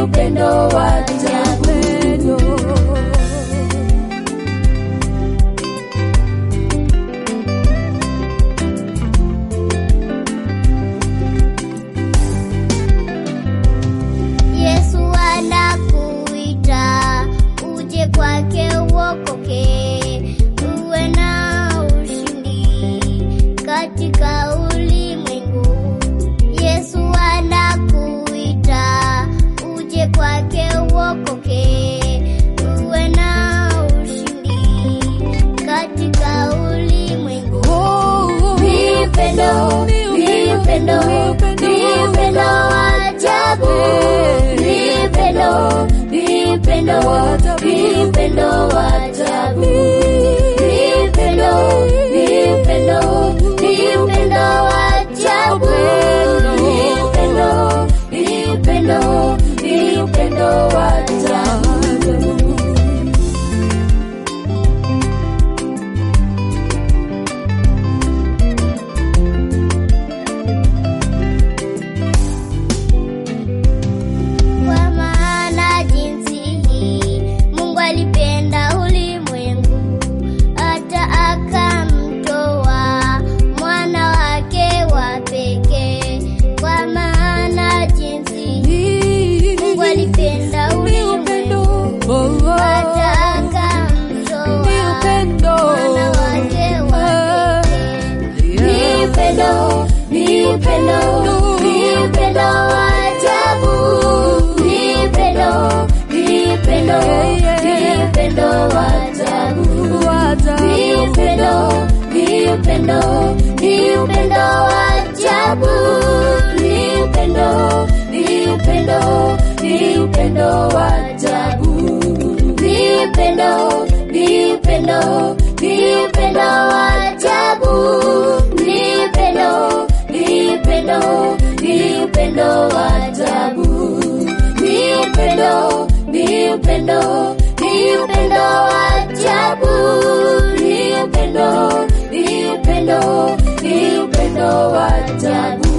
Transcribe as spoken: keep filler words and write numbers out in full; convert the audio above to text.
upendo wa ajabu. Yesu anakuita uje kwake uokoke, uwe na ushindi katika ulimwengu. Yesu anakuita uje kwake uokoke, uwe na ushindi katika ulimwengu. Ni upendo, ni upendo, ni upendo wa ajabu. Ni upendo, ni upendo, ni upendo wa ajabu. Ni upendo, ni upendo, ni upendo wa ajabu. Ni upendo, ni upendo, ni upendo wa ajabu. Kwa maana jinsi hii Mungu alipenda ulimwengu hata akamtoa mwana wake wa pekee. Kwa maana jinsi hii Mungu alipenda ulimwengu hata akamtoa mwana wake wa pekee. Ni upendo, ni upendo, ni upendo wa ajabu. Ni upendo, ni upendo, ni upendo wa ajabu. Ni upendo, ni upendo, ni upendo wa ajabu. Ni upendo, ni upendo, ni upendo wa ajabu. Ni upendo, ni upendo, ni upendo wa ajabu. Ni upendo, ni upendo, ni upendo wa ajabu. Ni upendo, ni upendo, ni upendo wa ajabu. Ni upendo, ni upendo, ni upendo wa ajabu.